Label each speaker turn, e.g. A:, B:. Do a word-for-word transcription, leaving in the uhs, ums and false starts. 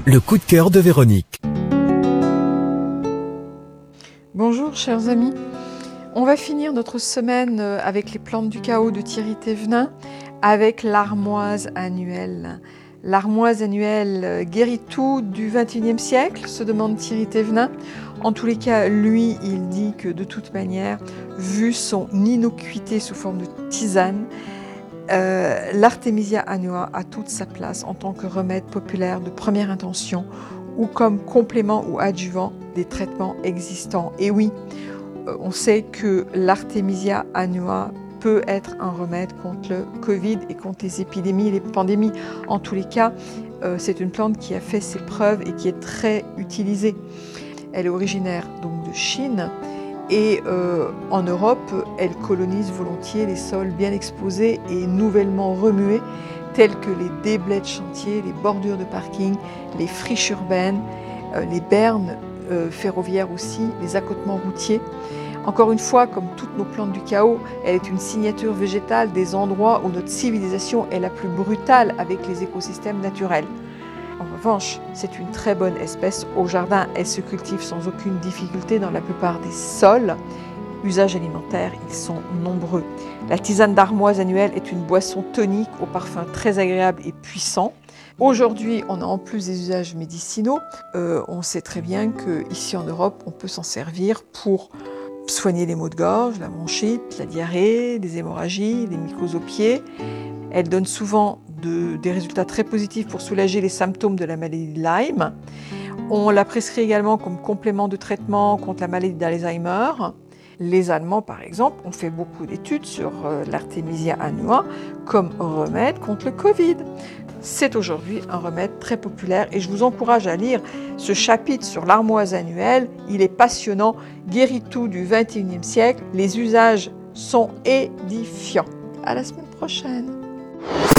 A: Le coup de cœur de Véronique.
B: Bonjour chers amis, on va finir notre semaine avec les plantes du chaos de Thierry Thévenin avec l'armoise annuelle. L'armoise annuelle guérit tout du vingt et unième siècle, se demande Thierry Thévenin. En tous les cas, lui, il dit que de toute manière, vu son innocuité sous forme de tisane, euh, l'Artemisia annua a toute sa place en tant que remède populaire de première intention ou comme complément ou adjuvant des traitements existants. Et oui, on sait que l'Artemisia annua peut être un remède contre le Covid et contre les épidémies et les pandémies. En tous les cas, euh, c'est une plante qui a fait ses preuves et qui est très utilisée. Elle est originaire donc de Chine et euh, en Europe, elle colonise volontiers les sols bien exposés et nouvellement remués, tels que les déblais de chantier, les bordures de parking, les friches urbaines, euh, les bernes euh, ferroviaires aussi, les accotements routiers. Encore une fois, comme toutes nos plantes du chaos, elle est une signature végétale des endroits où notre civilisation est la plus brutale avec les écosystèmes naturels. En revanche, c'est une très bonne espèce au jardin. Elle se cultive sans aucune difficulté dans la plupart des sols. Usages alimentaires, ils sont nombreux. La tisane d'armoise annuelle est une boisson tonique au parfum très agréable et puissant. Aujourd'hui, on a en plus des usages médicinaux. Euh, on sait très bien qu'ici en Europe, on peut s'en servir pour soigner les maux de gorge, la bronchite, la diarrhée, des hémorragies, des mycoses aux pieds. Elle donne souvent de, des résultats très positifs pour soulager les symptômes de la maladie de Lyme. On la prescrit également comme complément de traitement contre la maladie d'Alzheimer. Les Allemands, par exemple, ont fait beaucoup d'études sur euh, l'Artemisia annua comme remède contre le Covid. C'est aujourd'hui un remède très populaire et je vous encourage à lire ce chapitre sur l'armoise annuelle. Il est passionnant, guérit tout du vingt et unième siècle. Les usages sont édifiants. À la semaine prochaine.